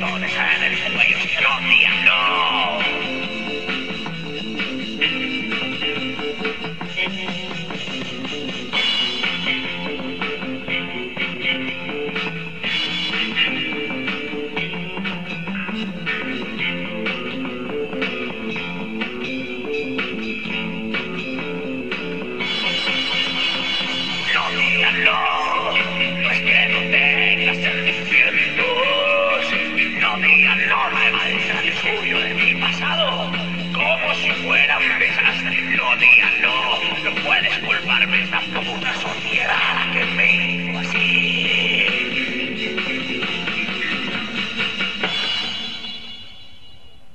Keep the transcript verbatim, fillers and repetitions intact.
con esa en el cuello. ¡No, tía, no! Como si fuera un desastre, no digan